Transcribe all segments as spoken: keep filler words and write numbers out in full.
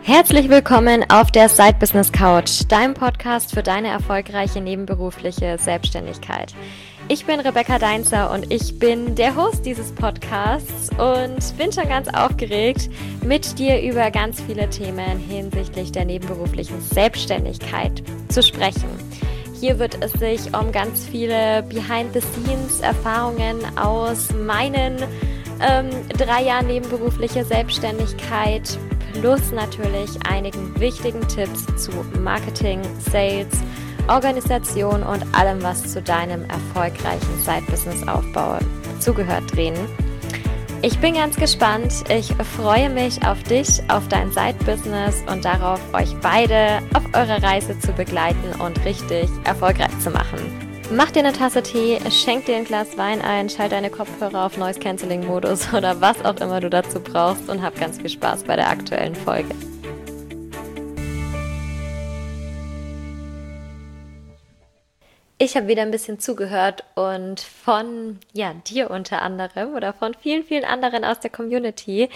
Herzlich willkommen auf der Side Business Couch, deinem Podcast für deine erfolgreiche nebenberufliche Selbstständigkeit. Ich bin Rebecca Deinzer und ich bin der Host dieses Podcasts und bin schon ganz aufgeregt, mit dir über ganz viele Themen hinsichtlich der nebenberuflichen Selbstständigkeit zu sprechen. Hier wird es sich um ganz viele Behind-the-Scenes-Erfahrungen aus meinen ähm, drei Jahren nebenberufliche Selbstständigkeit plus natürlich einigen wichtigen Tipps zu Marketing, Sales, Organisation und allem, was zu deinem erfolgreichen Side-Business-Aufbau zugehört, drehen. Ich bin ganz gespannt. Ich freue mich auf dich, auf dein Side-Business und darauf, euch beide auf eurer Reise zu begleiten und richtig erfolgreich zu machen. Mach dir eine Tasse Tee, schenk dir ein Glas Wein ein, schalt deine Kopfhörer auf Noise-Canceling-Modus oder was auch immer du dazu brauchst und hab ganz viel Spaß bei der aktuellen Folge. Ich habe wieder ein bisschen zugehört und von ja, dir unter anderem oder von vielen, vielen anderen aus der Community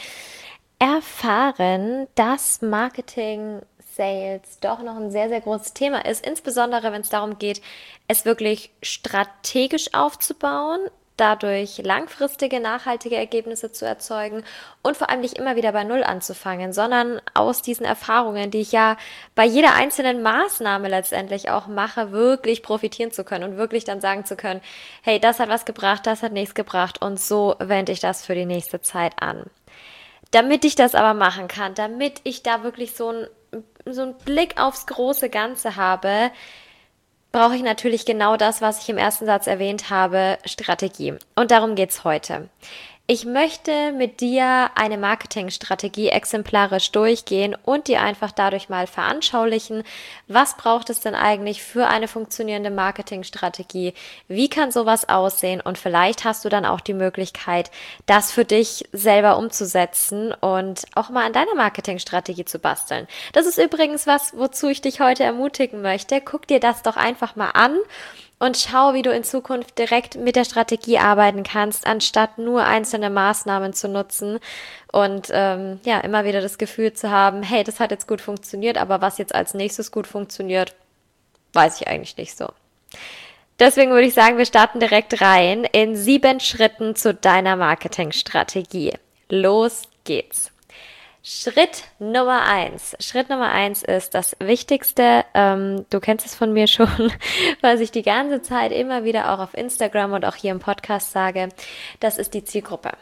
erfahren, dass Marketing, Sales doch noch ein sehr, sehr großes Thema ist, insbesondere wenn es darum geht, es wirklich strategisch aufzubauen, dadurch langfristige, nachhaltige Ergebnisse zu erzeugen und vor allem nicht immer wieder bei Null anzufangen, sondern aus diesen Erfahrungen, die ich ja bei jeder einzelnen Maßnahme letztendlich auch mache, wirklich profitieren zu können und wirklich dann sagen zu können, hey, das hat was gebracht, das hat nichts gebracht und so wende ich das für die nächste Zeit an. Damit ich das aber machen kann, damit ich da wirklich so ein so einen Blick aufs große Ganze habe, brauche ich natürlich genau das, was ich im ersten Satz erwähnt habe, Strategie. Und darum geht's heute. Ich möchte mit dir eine Marketingstrategie exemplarisch durchgehen und dir einfach dadurch mal veranschaulichen, was braucht es denn eigentlich für eine funktionierende Marketingstrategie, wie kann sowas aussehen und vielleicht hast du dann auch die Möglichkeit, das für dich selber umzusetzen und auch mal an deiner Marketingstrategie zu basteln. Das ist übrigens was, wozu ich dich heute ermutigen möchte. Guck dir das doch einfach mal an. Und schau, wie du in Zukunft direkt mit der Strategie arbeiten kannst, anstatt nur einzelne Maßnahmen zu nutzen und ähm, ja immer wieder das Gefühl zu haben, hey, das hat jetzt gut funktioniert, aber was jetzt als nächstes gut funktioniert, weiß ich eigentlich nicht so. Deswegen würde ich sagen, wir starten direkt rein in sieben Schritten zu deiner Marketingstrategie. Los geht's. Schritt Nummer eins. Schritt Nummer eins ist das Wichtigste. Ähm, du kennst es von mir schon, was ich die ganze Zeit immer wieder auch auf Instagram und auch hier im Podcast sage. Das ist die Zielgruppe.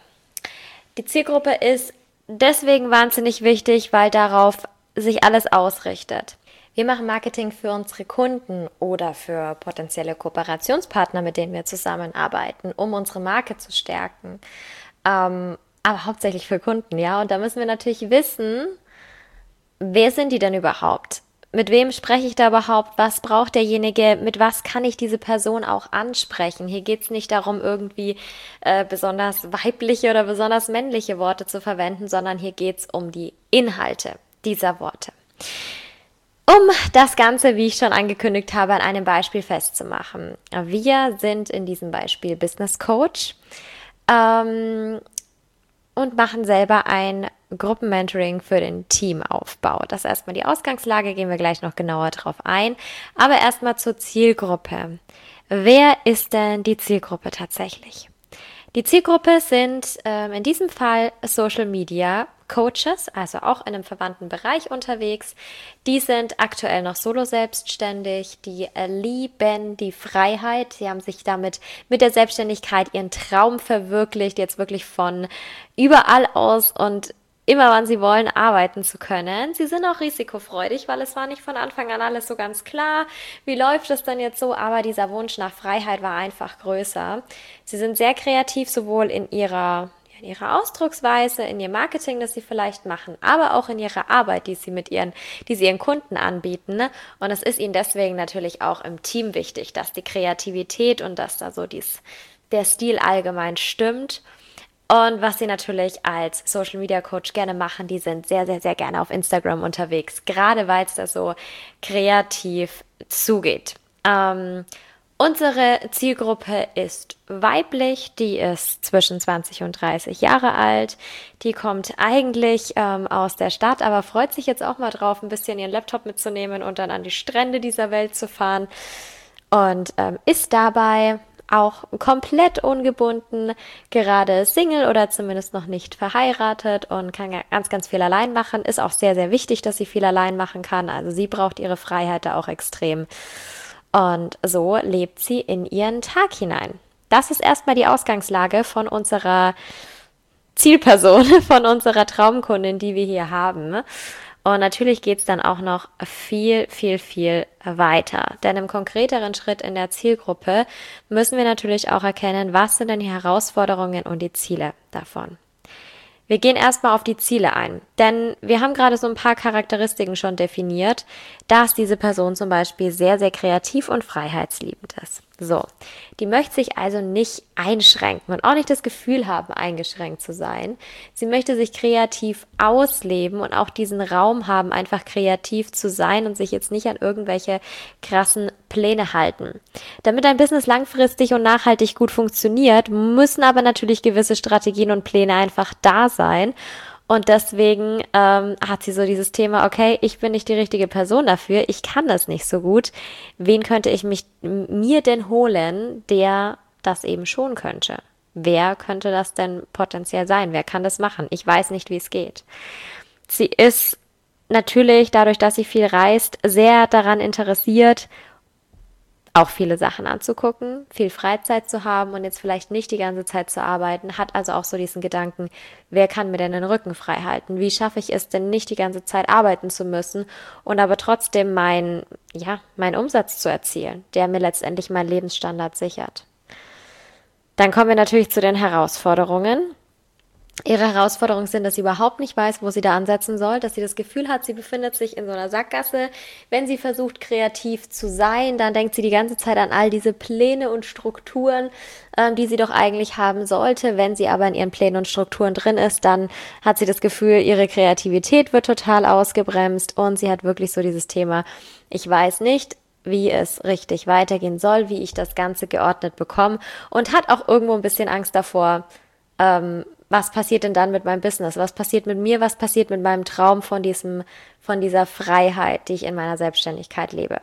Die Zielgruppe ist deswegen wahnsinnig wichtig, weil darauf sich alles ausrichtet. Wir machen Marketing für unsere Kunden oder für potenzielle Kooperationspartner, mit denen wir zusammenarbeiten, um unsere Marke zu stärken. Ähm, aber hauptsächlich für Kunden, ja. Und da müssen wir natürlich wissen, wer sind die denn überhaupt? Mit wem spreche ich da überhaupt? Was braucht derjenige? Mit was kann ich diese Person auch ansprechen? Hier geht es nicht darum, irgendwie äh, besonders weibliche oder besonders männliche Worte zu verwenden, sondern hier geht es um die Inhalte dieser Worte. Um das Ganze, wie ich schon angekündigt habe, an einem Beispiel festzumachen. Wir sind in diesem Beispiel Business Coach. Ähm, und machen selber ein Gruppenmentoring für den Teamaufbau. Das ist erstmal die Ausgangslage, gehen wir gleich noch genauer drauf ein. Aber erstmal zur Zielgruppe. Wer ist denn die Zielgruppe tatsächlich? Die Zielgruppe sind ähm, in diesem Fall Social Media Coaches, also auch in einem verwandten Bereich unterwegs. Die sind aktuell noch solo selbstständig, die äh, lieben die Freiheit. Sie haben sich damit mit der Selbstständigkeit ihren Traum verwirklicht, jetzt wirklich von überall aus und immer wann sie wollen, arbeiten zu können. Sie sind auch risikofreudig, weil es war nicht von Anfang an alles so ganz klar, wie läuft es denn jetzt so, aber dieser Wunsch nach Freiheit war einfach größer. Sie sind sehr kreativ, sowohl in ihrer in ihrer Ausdrucksweise, in ihr Marketing, das sie vielleicht machen, aber auch in ihrer Arbeit, die sie mit ihren, die sie ihren Kunden anbieten. Und es ist ihnen deswegen natürlich auch im Team wichtig, dass die Kreativität und dass da so dies, der Stil allgemein stimmt. Und was sie natürlich als Social Media Coach gerne machen, die sind sehr, sehr, sehr gerne auf Instagram unterwegs, gerade weil es da so kreativ zugeht. Ähm, Unsere Zielgruppe ist weiblich, die ist zwischen zwanzig und dreißig Jahre alt. Die kommt eigentlich ähm, aus der Stadt, aber freut sich jetzt auch mal drauf, ein bisschen ihren Laptop mitzunehmen und dann an die Strände dieser Welt zu fahren. Und ähm, ist dabei auch komplett ungebunden, gerade Single oder zumindest noch nicht verheiratet und kann ganz, ganz viel allein machen. Ist auch sehr, sehr wichtig, dass sie viel allein machen kann. Also sie braucht ihre Freiheit da auch extrem. Und so lebt sie in ihren Tag hinein. Das ist erstmal die Ausgangslage von unserer Zielperson, von unserer Traumkundin, die wir hier haben. Und natürlich geht es dann auch noch viel, viel, viel weiter. Denn im konkreteren Schritt in der Zielgruppe müssen wir natürlich auch erkennen, was sind denn die Herausforderungen und die Ziele davon. Wir gehen erstmal auf die Ziele ein, denn wir haben gerade so ein paar Charakteristiken schon definiert, dass diese Person zum Beispiel sehr, sehr kreativ und freiheitsliebend ist. So, die möchte sich also nicht einschränken und auch nicht das Gefühl haben, eingeschränkt zu sein. Sie möchte sich kreativ ausleben und auch diesen Raum haben, einfach kreativ zu sein und sich jetzt nicht an irgendwelche krassen Pläne halten. Damit ein Business langfristig und nachhaltig gut funktioniert, müssen aber natürlich gewisse Strategien und Pläne einfach da sein. Und deswegen ähm, hat sie so dieses Thema, okay, ich bin nicht die richtige Person dafür, ich kann das nicht so gut. Wen könnte ich mich mir denn holen, der das eben schon könnte? Wer könnte das denn potenziell sein? Wer kann das machen? Ich weiß nicht, wie es geht. Sie ist natürlich, dadurch, dass sie viel reist, sehr daran interessiert, auch viele Sachen anzugucken, viel Freizeit zu haben und jetzt vielleicht nicht die ganze Zeit zu arbeiten, hat also auch so diesen Gedanken, wer kann mir denn den Rücken frei halten? Wie schaffe ich es denn nicht die ganze Zeit arbeiten zu müssen und aber trotzdem mein, ja, meinen Umsatz zu erzielen, der mir letztendlich meinen Lebensstandard sichert? Dann kommen wir natürlich zu den Herausforderungen. Ihre Herausforderungen sind, dass sie überhaupt nicht weiß, wo sie da ansetzen soll, dass sie das Gefühl hat, sie befindet sich in so einer Sackgasse. Wenn sie versucht, kreativ zu sein, dann denkt sie die ganze Zeit an all diese Pläne und Strukturen, ähm, die sie doch eigentlich haben sollte. Wenn sie aber in ihren Plänen und Strukturen drin ist, dann hat sie das Gefühl, ihre Kreativität wird total ausgebremst und sie hat wirklich so dieses Thema, ich weiß nicht, wie es richtig weitergehen soll, wie ich das Ganze geordnet bekomme und hat auch irgendwo ein bisschen Angst davor, ähm, was passiert denn dann mit meinem Business? Was passiert mit mir? Was passiert mit meinem Traum von diesem, von dieser Freiheit, die ich in meiner Selbstständigkeit lebe?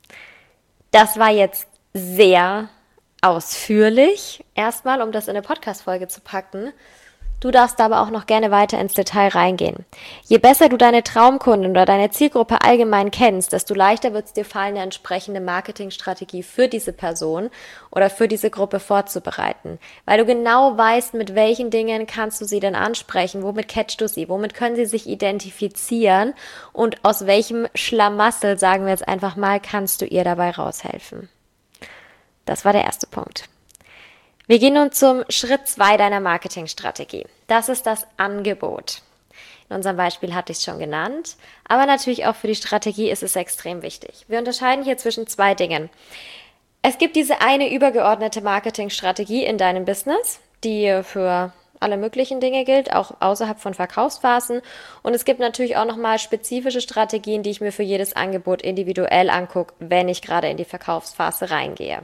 Das war jetzt sehr ausführlich, erstmal, um das in eine Podcast-Folge zu packen. Du darfst aber auch noch gerne weiter ins Detail reingehen. Je besser du deine Traumkunden oder deine Zielgruppe allgemein kennst, desto leichter wird es dir fallen, eine entsprechende Marketingstrategie für diese Person oder für diese Gruppe vorzubereiten. Weil du genau weißt, mit welchen Dingen kannst du sie denn ansprechen, womit catchst du sie, womit können sie sich identifizieren und aus welchem Schlamassel, sagen wir jetzt einfach mal, kannst du ihr dabei raushelfen. Das war der erste Punkt. Wir gehen nun zum Schritt zwei deiner Marketingstrategie. Das ist das Angebot. In unserem Beispiel hatte ich es schon genannt, aber natürlich auch für die Strategie ist es extrem wichtig. Wir unterscheiden hier zwischen zwei Dingen. Es gibt diese eine übergeordnete Marketingstrategie in deinem Business, die für alle möglichen Dinge gilt, auch außerhalb von Verkaufsphasen. Und es gibt natürlich auch nochmal spezifische Strategien, die ich mir für jedes Angebot individuell angucke, wenn ich gerade in die Verkaufsphase reingehe.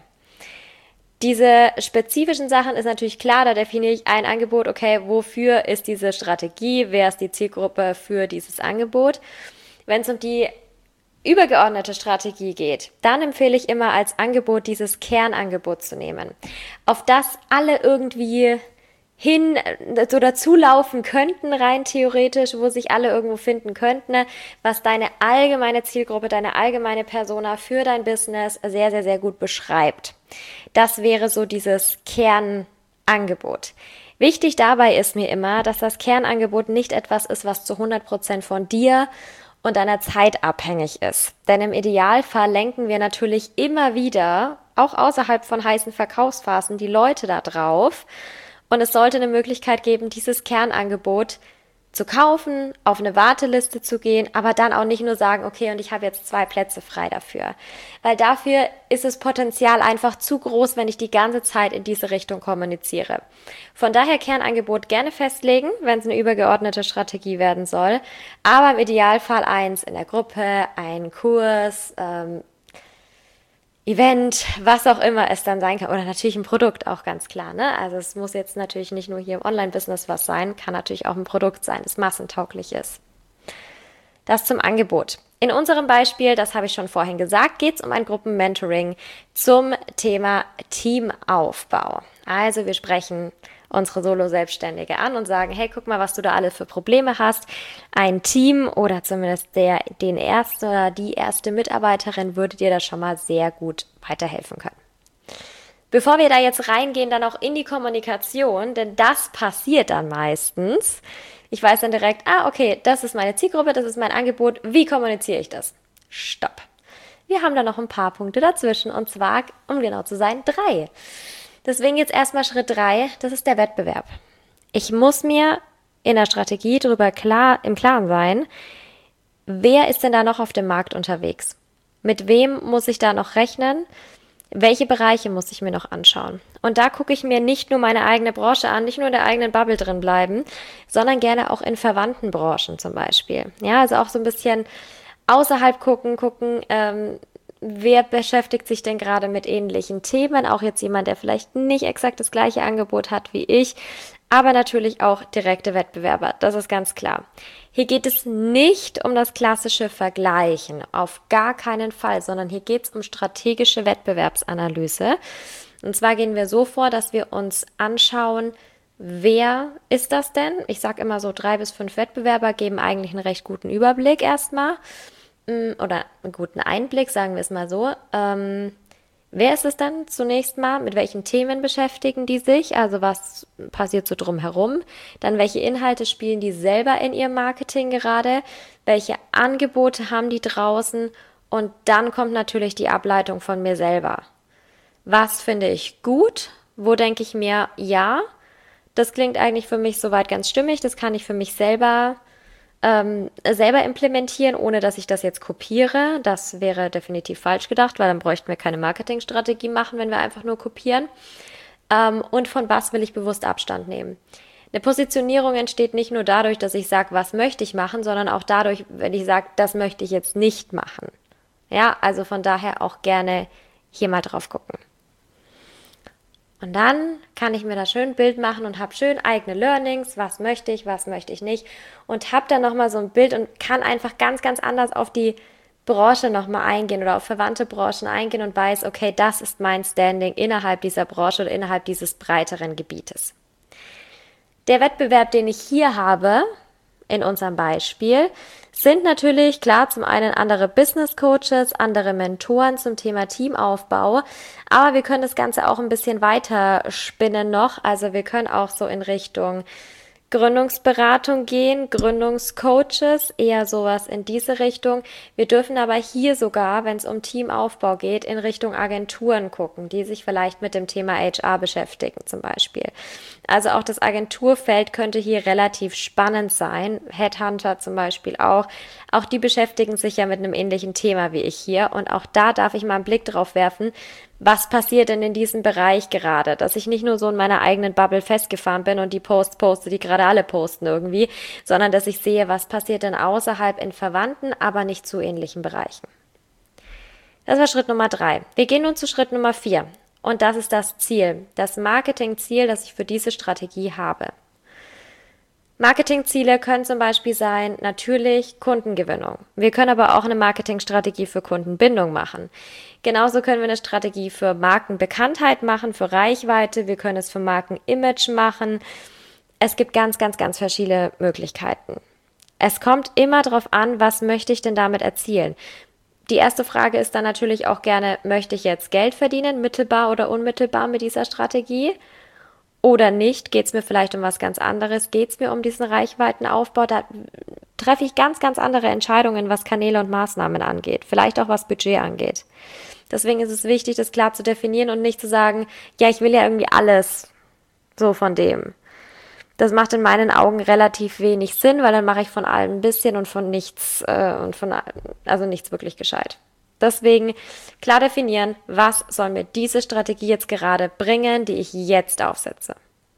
Diese spezifischen Sachen ist natürlich klar, da definiere ich ein Angebot, okay, wofür ist diese Strategie, wer ist die Zielgruppe für dieses Angebot. Wenn es um die übergeordnete Strategie geht, dann empfehle ich immer als Angebot dieses Kernangebot zu nehmen, auf das alle irgendwie hin so dazulaufen könnten, rein theoretisch, wo sich alle irgendwo finden könnten, was deine allgemeine Zielgruppe, deine allgemeine Persona für dein Business sehr, sehr, sehr gut beschreibt. Das wäre so dieses Kernangebot. Wichtig dabei ist mir immer, dass das Kernangebot nicht etwas ist, was zu hundert Prozent von dir und deiner Zeit abhängig ist. Denn im Idealfall lenken wir natürlich immer wieder, auch außerhalb von heißen Verkaufsphasen, die Leute da drauf. Und es sollte eine Möglichkeit geben, dieses Kernangebot zu kaufen, auf eine Warteliste zu gehen, aber dann auch nicht nur sagen, okay, und ich habe jetzt zwei Plätze frei dafür. Weil dafür ist das Potenzial einfach zu groß, wenn ich die ganze Zeit in diese Richtung kommuniziere. Von daher Kernangebot gerne festlegen, wenn es eine übergeordnete Strategie werden soll, aber im Idealfall eins in der Gruppe, ein Kurs, ähm, Event, was auch immer es dann sein kann. Oder natürlich ein Produkt auch ganz klar, ne? Also es muss jetzt natürlich nicht nur hier im Online-Business was sein, kann natürlich auch ein Produkt sein, das massentauglich ist. Das zum Angebot. In unserem Beispiel, das habe ich schon vorhin gesagt, geht es um ein Gruppenmentoring zum Thema Teamaufbau. Also wir sprechen unsere Solo-Selbstständige an und sagen, hey, guck mal, was du da alle für Probleme hast. Ein Team oder zumindest der, den ersten oder die erste Mitarbeiterin würde dir da schon mal sehr gut weiterhelfen können. Bevor wir da jetzt reingehen, dann auch in die Kommunikation, denn das passiert dann meistens. Ich weiß dann direkt, ah, okay, das ist meine Zielgruppe, das ist mein Angebot, wie kommuniziere ich das? Stopp. Wir haben da noch ein paar Punkte dazwischen und zwar, um genau zu sein, drei. Deswegen jetzt erstmal Schritt drei, das ist der Wettbewerb. Ich muss mir in der Strategie darüber klar, im Klaren sein, wer ist denn da noch auf dem Markt unterwegs? Mit wem muss ich da noch rechnen? Welche Bereiche muss ich mir noch anschauen? Und da gucke ich mir nicht nur meine eigene Branche an, nicht nur in der eigenen Bubble drin bleiben, sondern gerne auch in verwandten Branchen zum Beispiel. Ja, also auch so ein bisschen außerhalb gucken, gucken, ähm, wer beschäftigt sich denn gerade mit ähnlichen Themen? Auch jetzt jemand, der vielleicht nicht exakt das gleiche Angebot hat wie ich, aber natürlich auch direkte Wettbewerber. Das ist ganz klar. Hier geht es nicht um das klassische Vergleichen, auf gar keinen Fall, sondern hier geht es um strategische Wettbewerbsanalyse. Und zwar gehen wir so vor, dass wir uns anschauen, wer ist das denn? Ich sage immer so, drei bis fünf Wettbewerber geben eigentlich einen recht guten Überblick erstmal oder einen guten Einblick, sagen wir es mal so. Ähm, wer ist es dann zunächst mal? Mit welchen Themen beschäftigen die sich? Also was passiert so drumherum? Dann welche Inhalte spielen die selber in ihrem Marketing gerade? Welche Angebote haben die draußen? Und dann kommt natürlich die Ableitung von mir selber. Was finde ich gut? Wo denke ich mir, ja, das klingt eigentlich für mich soweit ganz stimmig, das kann ich für mich selber ähm, selber implementieren, ohne dass ich das jetzt kopiere. Das wäre definitiv falsch gedacht, weil dann bräuchten wir keine Marketingstrategie machen, wenn wir einfach nur kopieren. Ähm, und von was will ich bewusst Abstand nehmen? Eine Positionierung entsteht nicht nur dadurch, dass ich sage, was möchte ich machen, sondern auch dadurch, wenn ich sage, das möchte ich jetzt nicht machen. Ja, also von daher auch gerne hier mal drauf gucken. Und dann kann ich mir da schön ein Bild machen und habe schön eigene Learnings, was möchte ich, was möchte ich nicht und habe dann nochmal so ein Bild und kann einfach ganz, ganz anders auf die Branche nochmal eingehen oder auf verwandte Branchen eingehen und weiß, okay, das ist mein Standing innerhalb dieser Branche oder innerhalb dieses breiteren Gebietes. Der Wettbewerb, den ich hier habe, in unserem Beispiel, sind natürlich klar zum einen andere Business Coaches, andere Mentoren zum Thema Teamaufbau, aber wir können das Ganze auch ein bisschen weiter spinnen noch, also wir können auch so in Richtung Gründungsberatung gehen, Gründungscoaches, eher sowas in diese Richtung. Wir dürfen aber hier sogar, wenn es um Teamaufbau geht, in Richtung Agenturen gucken, die sich vielleicht mit dem Thema H R beschäftigen zum Beispiel. Also auch das Agenturfeld könnte hier relativ spannend sein. Headhunter zum Beispiel auch. Auch die beschäftigen sich ja mit einem ähnlichen Thema wie ich hier. Und auch da darf ich mal einen Blick drauf werfen, was passiert denn in diesem Bereich gerade? Dass ich nicht nur so in meiner eigenen Bubble festgefahren bin und die Posts poste, die gerade alle posten irgendwie, sondern dass ich sehe, was passiert denn außerhalb in verwandten, aber nicht zu ähnlichen Bereichen. Das war Schritt Nummer drei. Wir gehen nun zu Schritt Nummer vier. Und das ist das Ziel, das Marketingziel, das ich für diese Strategie habe. Marketingziele können zum Beispiel sein, natürlich Kundengewinnung. Wir können aber auch eine Marketingstrategie für Kundenbindung machen. Genauso können wir eine Strategie für Markenbekanntheit machen, für Reichweite. Wir können es für Markenimage machen. Es gibt ganz, ganz, ganz verschiedene Möglichkeiten. Es kommt immer darauf an, was möchte ich denn damit erzielen? Die erste Frage ist dann natürlich auch gerne, möchte ich jetzt Geld verdienen, mittelbar oder unmittelbar mit dieser Strategie? Oder nicht? Geht es mir vielleicht um was ganz anderes? Geht es mir um diesen Reichweitenaufbau? Da treffe ich ganz, ganz andere Entscheidungen, was Kanäle und Maßnahmen angeht. Vielleicht auch was Budget angeht. Deswegen ist es wichtig, das klar zu definieren und nicht zu sagen, ja, ich will ja irgendwie alles so von dem. Das macht in meinen Augen relativ wenig Sinn, weil dann mache ich von allem ein bisschen und von nichts, äh, und von, also nichts wirklich gescheit. Deswegen klar definieren, was soll mir diese Strategie jetzt gerade bringen, die ich jetzt aufsetze.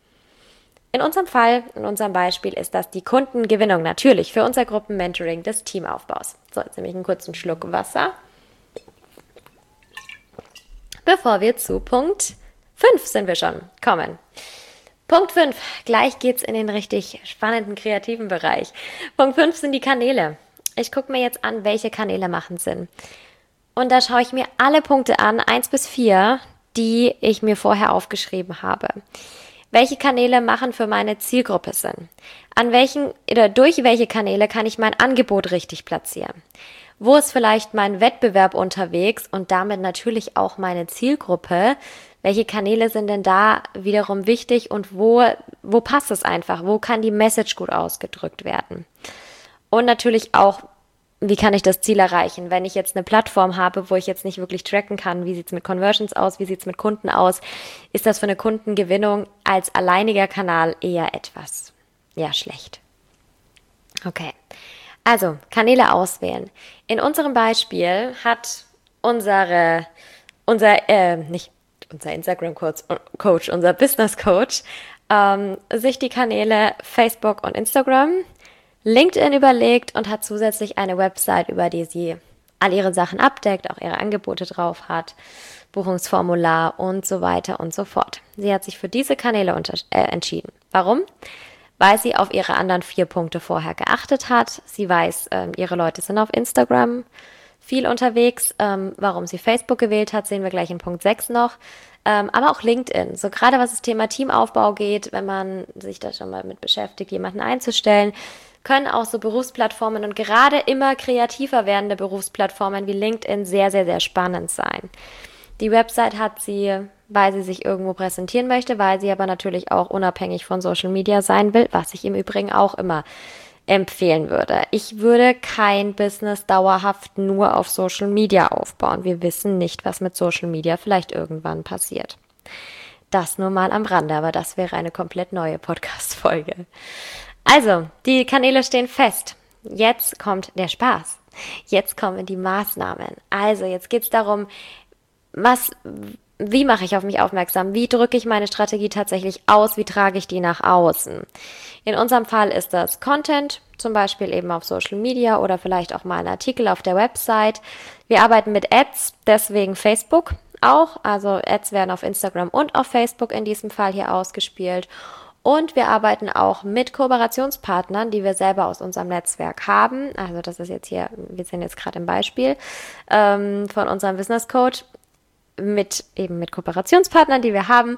In unserem Fall, in unserem Beispiel ist das die Kundengewinnung natürlich für unser Gruppenmentoring des Teamaufbaus. So, jetzt nehme ich einen kurzen Schluck Wasser. bevor wir zu Punkt fünf sind wir schon kommen. Punkt fünf, gleich geht's in den richtig spannenden, kreativen Bereich. Punkt fünf sind die Kanäle. Ich gucke mir jetzt an, welche Kanäle machen Sinn. Und da schaue ich mir alle Punkte an, eins bis vier, die ich mir vorher aufgeschrieben habe. Welche Kanäle machen für meine Zielgruppe Sinn? An welchen oder durch welche Kanäle kann ich mein Angebot richtig platzieren? Wo ist vielleicht mein Wettbewerb unterwegs und damit natürlich auch meine Zielgruppe? Welche Kanäle sind denn da wiederum wichtig und wo, wo passt es einfach? Wo kann die Message gut ausgedrückt werden? Und natürlich auch, wie kann ich das Ziel erreichen? Wenn ich jetzt eine Plattform habe, wo ich jetzt nicht wirklich tracken kann, wie sieht es mit Conversions aus, wie sieht es mit Kunden aus, ist das für eine Kundengewinnung als alleiniger Kanal eher etwas, ja, schlecht. Okay, also Kanäle auswählen. In unserem Beispiel hat unsere, unser, äh, nicht unser Instagram-Coach, Coach, unser Business-Coach, ähm, sich die Kanäle Facebook und Instagram, LinkedIn überlegt und hat zusätzlich eine Website, über die sie all ihre Sachen abdeckt, auch ihre Angebote drauf hat, Buchungsformular und so weiter und so fort. Sie hat sich für diese Kanäle unter- äh, entschieden. Warum? Weil sie auf ihre anderen vier Punkte vorher geachtet hat. Sie weiß, ähm, ihre Leute sind auf Instagram viel unterwegs. Ähm, warum sie Facebook gewählt hat, sehen wir gleich in Punkt sechs noch. Ähm, aber auch LinkedIn. So gerade was das Thema Teamaufbau geht, wenn man sich da schon mal mit beschäftigt, jemanden einzustellen, können auch so Berufsplattformen und gerade immer kreativer werdende Berufsplattformen wie LinkedIn sehr, sehr, sehr spannend sein. Die Website hat sie, weil sie sich irgendwo präsentieren möchte, weil sie aber natürlich auch unabhängig von Social Media sein will, was ich im Übrigen auch immer empfehlen würde. Ich würde kein Business dauerhaft nur auf Social Media aufbauen. Wir wissen nicht, was mit Social Media vielleicht irgendwann passiert. Das nur mal am Rande, aber das wäre eine komplett neue Podcast-Folge. Also, die Kanäle stehen fest. Jetzt kommt der Spaß. Jetzt kommen die Maßnahmen. Also, jetzt geht es darum, was, wie mache ich auf mich aufmerksam? Wie drücke ich meine Strategie tatsächlich aus? Wie trage ich die nach außen? In unserem Fall ist das Content, zum Beispiel eben auf Social Media oder vielleicht auch mal ein Artikel auf der Website. Wir arbeiten mit Ads, deswegen Facebook auch. Also Ads werden auf Instagram und auf Facebook in diesem Fall hier ausgespielt. Und wir arbeiten auch mit Kooperationspartnern, die wir selber aus unserem Netzwerk haben. Also das ist jetzt hier, wir sind jetzt gerade im Beispiel ähm, von unserem Business Coach, mit eben mit Kooperationspartnern, die wir haben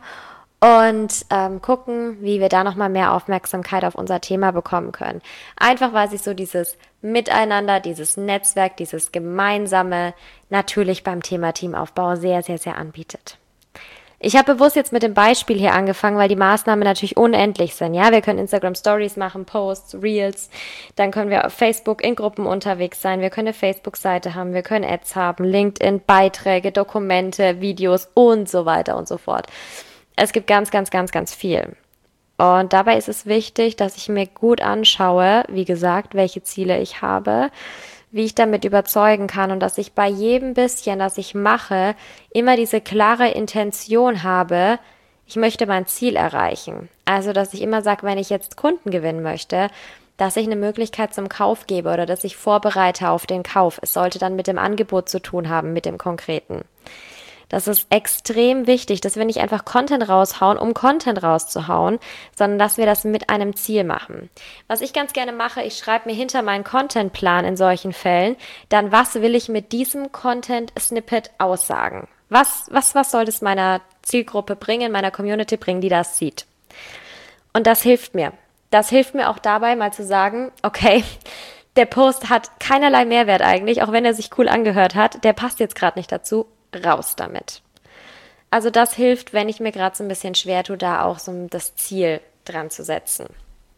und ähm, gucken, wie wir da nochmal mehr Aufmerksamkeit auf unser Thema bekommen können. Einfach, weil sich so dieses Miteinander, dieses Netzwerk, dieses Gemeinsame natürlich beim Thema Teamaufbau sehr, sehr, sehr anbietet. Ich habe bewusst jetzt mit dem Beispiel hier angefangen, weil die Maßnahmen natürlich unendlich sind. Ja, wir können Instagram Stories machen, Posts, Reels, dann können wir auf Facebook in Gruppen unterwegs sein, wir können eine Facebook-Seite haben, wir können Ads haben, LinkedIn, Beiträge, Dokumente, Videos und so weiter und so fort. Es gibt ganz, ganz, ganz, ganz viel. Und dabei ist es wichtig, dass ich mir gut anschaue, wie gesagt, welche Ziele ich habe, wie ich damit überzeugen kann und dass ich bei jedem bisschen, das ich mache, immer diese klare Intention habe, ich möchte mein Ziel erreichen. Also, dass ich immer sage, wenn ich jetzt Kunden gewinnen möchte, dass ich eine Möglichkeit zum Kauf gebe oder dass ich vorbereite auf den Kauf. Es sollte dann mit dem Angebot zu tun haben, mit dem Konkreten. Das ist extrem wichtig, dass wir nicht einfach Content raushauen, um Content rauszuhauen, sondern dass wir das mit einem Ziel machen. Was ich ganz gerne mache, ich schreibe mir hinter meinen Contentplan in solchen Fällen, dann was will ich mit diesem Content-Snippet aussagen? Was, was, was soll es meiner Zielgruppe bringen, meiner Community bringen, die das sieht? Und das hilft mir. Das hilft mir auch dabei, mal zu sagen, okay, der Post hat keinerlei Mehrwert eigentlich, auch wenn er sich cool angehört hat, der passt jetzt gerade nicht dazu. Raus damit. Also das hilft, wenn ich mir gerade so ein bisschen schwer tue, da auch so das Ziel dran zu setzen.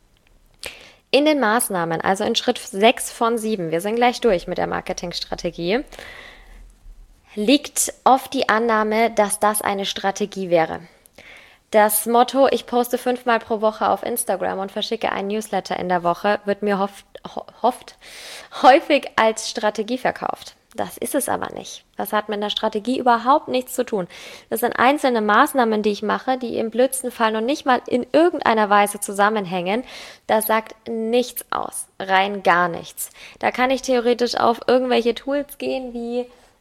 In den Maßnahmen, also in Schritt sechs von sieben, wir sind gleich durch mit der Marketingstrategie, liegt oft die Annahme, dass das eine Strategie wäre. Das Motto, ich poste fünfmal pro Woche auf Instagram und verschicke einen Newsletter in der Woche, wird mir oft, oft häufig als Strategie verkauft. Das ist es aber nicht. Das hat mit der Strategie überhaupt nichts zu tun. Das sind einzelne Maßnahmen, die ich mache, die im blödsten Fall noch nicht mal in irgendeiner Weise zusammenhängen. Das sagt nichts aus. Rein gar nichts. Da kann ich theoretisch auf irgendwelche Tools gehen, wie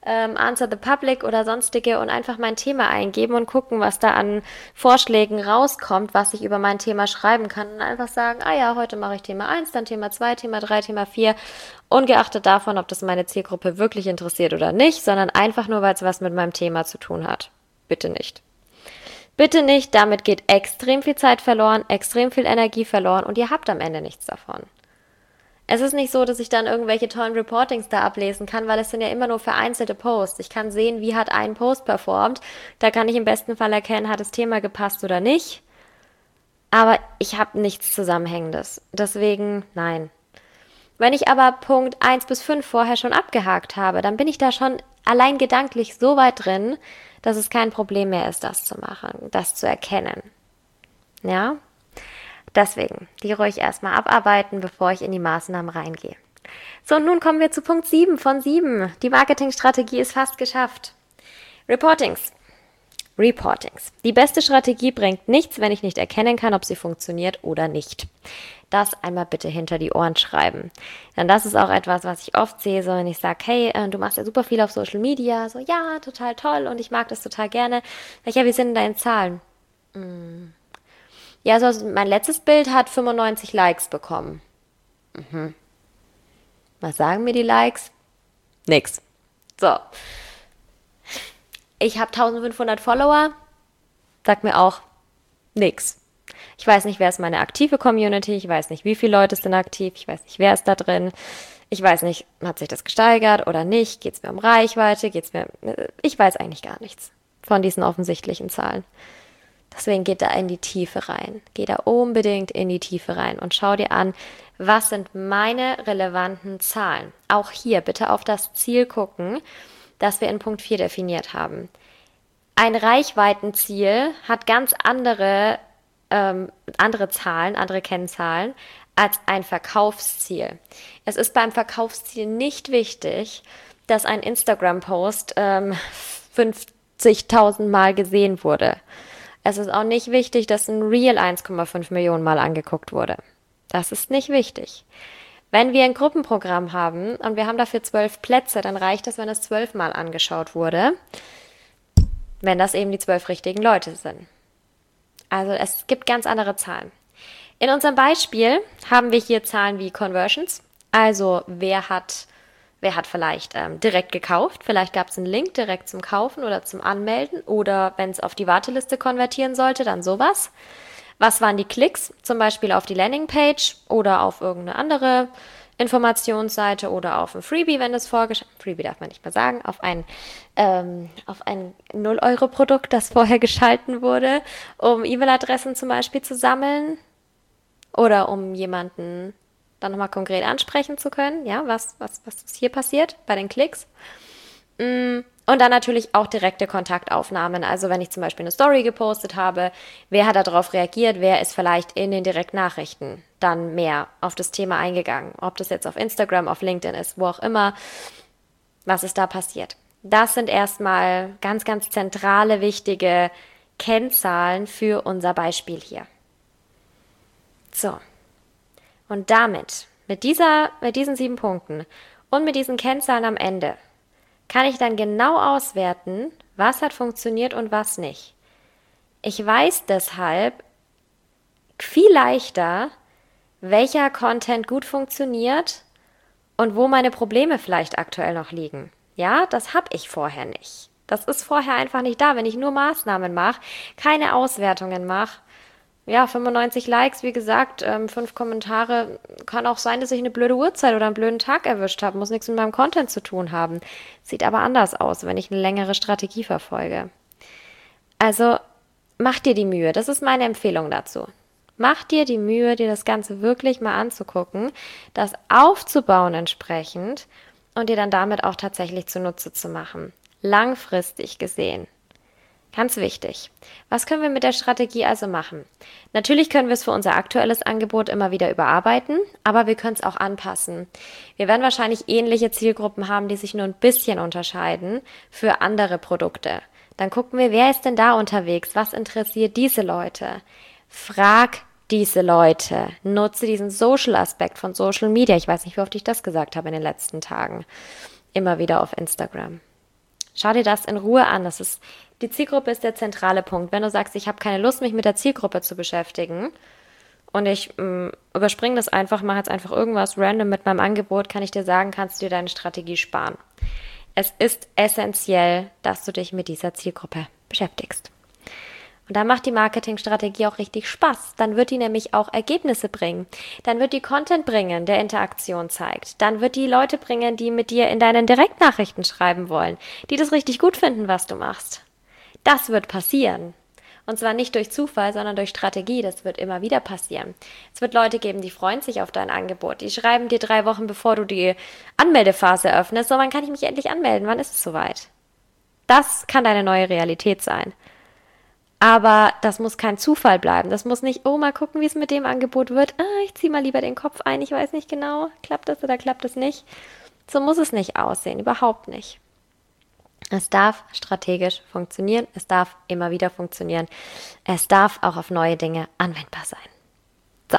ähm, Answer the Public oder sonstige und einfach mein Thema eingeben und gucken, was da an Vorschlägen rauskommt, was ich über mein Thema schreiben kann und einfach sagen, ah ja, heute mache ich Thema eins, dann Thema zwei, Thema drei, Thema vier, ungeachtet davon, ob das meine Zielgruppe wirklich interessiert oder nicht, sondern einfach nur, weil es was mit meinem Thema zu tun hat. Bitte nicht. Bitte nicht, damit geht extrem viel Zeit verloren, extrem viel Energie verloren und ihr habt am Ende nichts davon. Es ist nicht so, dass ich dann irgendwelche tollen Reportings da ablesen kann, weil es sind ja immer nur vereinzelte Posts. Ich kann sehen, wie hat ein Post performt. Da kann ich im besten Fall erkennen, hat das Thema gepasst oder nicht. Aber ich habe nichts Zusammenhängendes. Deswegen nein. Wenn ich aber Punkt eins bis fünf vorher schon abgehakt habe, dann bin ich da schon allein gedanklich so weit drin, dass es kein Problem mehr ist, das zu machen, das zu erkennen. Ja? Deswegen, die ruhig erstmal abarbeiten, bevor ich in die Maßnahmen reingehe. So, und nun kommen wir zu Punkt sieben von sieben. Die Marketingstrategie ist fast geschafft. Reportings. Reportings. Die beste Strategie bringt nichts, wenn ich nicht erkennen kann, ob sie funktioniert oder nicht. Das einmal bitte hinter die Ohren schreiben. Denn das ist auch etwas, was ich oft sehe, so wenn ich sage, hey, äh, du machst ja super viel auf Social Media, so ja, total toll und ich mag das total gerne. Sag ich, ja, wie sind denn deine Zahlen? Hm. Ja, so mein letztes Bild hat fünfundneunzig Likes bekommen. Mhm. Was sagen mir die Likes? Nix. So. Ich habe eintausendfünfhundert Follower. Sagt mir auch nix. Ich weiß nicht, wer ist meine aktive Community. Ich weiß nicht, wie viele Leute sind aktiv. Ich weiß nicht, wer ist da drin. Ich weiß nicht, hat sich das gesteigert oder nicht. Geht es mir um Reichweite? Geht's mir... Ich weiß eigentlich gar nichts von diesen offensichtlichen Zahlen. Deswegen geht da in die Tiefe rein. Geh da unbedingt in die Tiefe rein und schau dir an, was sind meine relevanten Zahlen. Auch hier bitte auf das Ziel gucken, das wir in Punkt vier definiert haben. Ein Reichweitenziel hat ganz andere, ähm, andere Zahlen, andere Kennzahlen als ein Verkaufsziel. Es ist beim Verkaufsziel nicht wichtig, dass ein Instagram-Post ähm, fünfzigtausend Mal gesehen wurde. Es ist auch nicht wichtig, dass ein Reel eins Komma fünf Millionen Mal angeguckt wurde. Das ist nicht wichtig. Wenn wir ein Gruppenprogramm haben und wir haben dafür zwölf Plätze, dann reicht es, wenn es zwölf Mal angeschaut wurde, wenn das eben die zwölf richtigen Leute sind. Also es gibt ganz andere Zahlen. In unserem Beispiel haben wir hier Zahlen wie Conversions, also wer hat Wer hat vielleicht ähm, direkt gekauft? Vielleicht gab es einen Link direkt zum Kaufen oder zum Anmelden oder wenn es auf die Warteliste konvertieren sollte, dann sowas. Was waren die Klicks? Zum Beispiel auf die Landingpage oder auf irgendeine andere Informationsseite oder auf ein Freebie, wenn das vorgeschaltet... Freebie darf man nicht mehr sagen. Auf ein, ähm, auf ein null Euro Produkt, das vorher geschalten wurde, um E-Mail-Adressen zum Beispiel zu sammeln oder um jemanden... dann nochmal konkret ansprechen zu können, ja, was, was, was ist hier passiert bei den Klicks. Und dann natürlich auch direkte Kontaktaufnahmen, also wenn ich zum Beispiel eine Story gepostet habe, wer hat darauf reagiert, wer ist vielleicht in den Direktnachrichten dann mehr auf das Thema eingegangen, ob das jetzt auf Instagram, auf LinkedIn ist, wo auch immer, was ist da passiert. Das sind erstmal ganz, ganz zentrale, wichtige Kennzahlen für unser Beispiel hier. So. Und damit, mit dieser, mit diesen sieben Punkten und mit diesen Kennzahlen am Ende, kann ich dann genau auswerten, was hat funktioniert und was nicht. Ich weiß deshalb viel leichter, welcher Content gut funktioniert und wo meine Probleme vielleicht aktuell noch liegen. Ja, das habe ich vorher nicht. Das ist vorher einfach nicht da, wenn ich nur Maßnahmen mache, keine Auswertungen mache. Ja, fünfundneunzig Likes, wie gesagt, ähm, fünf Kommentare. Kann auch sein, dass ich eine blöde Uhrzeit oder einen blöden Tag erwischt habe. Muss nichts mit meinem Content zu tun haben. Sieht aber anders aus, wenn ich eine längere Strategie verfolge. Also, mach dir die Mühe. Das ist meine Empfehlung dazu. Mach dir die Mühe, dir das Ganze wirklich mal anzugucken, das aufzubauen entsprechend und dir dann damit auch tatsächlich zunutze zu machen. Langfristig gesehen. Ganz wichtig. Was können wir mit der Strategie also machen? Natürlich können wir es für unser aktuelles Angebot immer wieder überarbeiten, aber wir können es auch anpassen. Wir werden wahrscheinlich ähnliche Zielgruppen haben, die sich nur ein bisschen unterscheiden für andere Produkte. Dann gucken wir, wer ist denn da unterwegs? Was interessiert diese Leute? Frag diese Leute. Nutze diesen Social-Aspekt von Social Media. Ich weiß nicht, wie oft ich das gesagt habe in den letzten Tagen. Immer wieder auf Instagram. Schau dir das in Ruhe an. Das ist, die Zielgruppe ist der zentrale Punkt. Wenn du sagst, ich habe keine Lust, mich mit der Zielgruppe zu beschäftigen und ich mh, überspringe das einfach, mache jetzt einfach irgendwas random mit meinem Angebot, kann ich dir sagen, kannst du dir deine Strategie sparen. Es ist essentiell, dass du dich mit dieser Zielgruppe beschäftigst. Und dann macht die Marketingstrategie auch richtig Spaß. Dann wird die nämlich auch Ergebnisse bringen. Dann wird die Content bringen, der Interaktion zeigt. Dann wird die Leute bringen, die mit dir in deinen Direktnachrichten schreiben wollen, die das richtig gut finden, was du machst. Das wird passieren. Und zwar nicht durch Zufall, sondern durch Strategie. Das wird immer wieder passieren. Es wird Leute geben, die freuen sich auf dein Angebot. Die schreiben dir drei Wochen, bevor du die Anmeldephase öffnest, so, wann kann ich mich endlich anmelden? Wann ist es soweit? Das kann deine neue Realität sein. Aber das muss kein Zufall bleiben. Das muss nicht, oh, mal gucken, wie es mit dem Angebot wird. Ah, ich ziehe mal lieber den Kopf ein, ich weiß nicht genau, klappt das oder klappt das nicht. So muss es nicht aussehen, überhaupt nicht. Es darf strategisch funktionieren, es darf immer wieder funktionieren. Es darf auch auf neue Dinge anwendbar sein. So,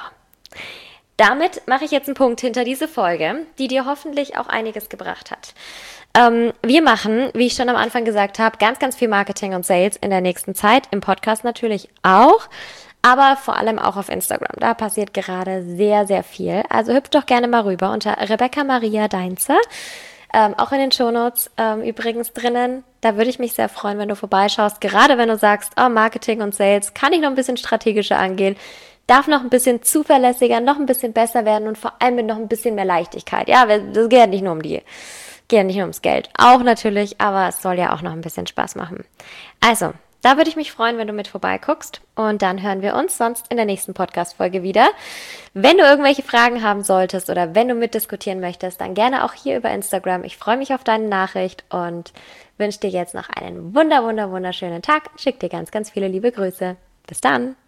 damit mache ich jetzt einen Punkt hinter diese Folge, die dir hoffentlich auch einiges gebracht hat. Ähm, wir machen, wie ich schon am Anfang gesagt habe, ganz, ganz viel Marketing und Sales in der nächsten Zeit, im Podcast natürlich auch, aber vor allem auch auf Instagram. Da passiert gerade sehr, sehr viel. Also hüpf doch gerne mal rüber unter Rebecca Maria Deinzer. Ähm, auch in den Shownotes ähm, übrigens drinnen. Da würde ich mich sehr freuen, wenn du vorbeischaust. Gerade wenn du sagst, oh, Marketing und Sales kann ich noch ein bisschen strategischer angehen, darf noch ein bisschen zuverlässiger, noch ein bisschen besser werden und vor allem mit noch ein bisschen mehr Leichtigkeit. Ja, das geht ja nicht nur um die, geht ja nicht nur ums Geld. Auch natürlich, aber es soll ja auch noch ein bisschen Spaß machen. Also, da würde ich mich freuen, wenn du mit vorbeiguckst und dann hören wir uns sonst in der nächsten Podcast-Folge wieder. Wenn du irgendwelche Fragen haben solltest oder wenn du mitdiskutieren möchtest, dann gerne auch hier über Instagram. Ich freue mich auf deine Nachricht und wünsche dir jetzt noch einen wunder, wunder, wunderschönen Tag. Schick dir ganz, ganz viele liebe Grüße. Bis dann!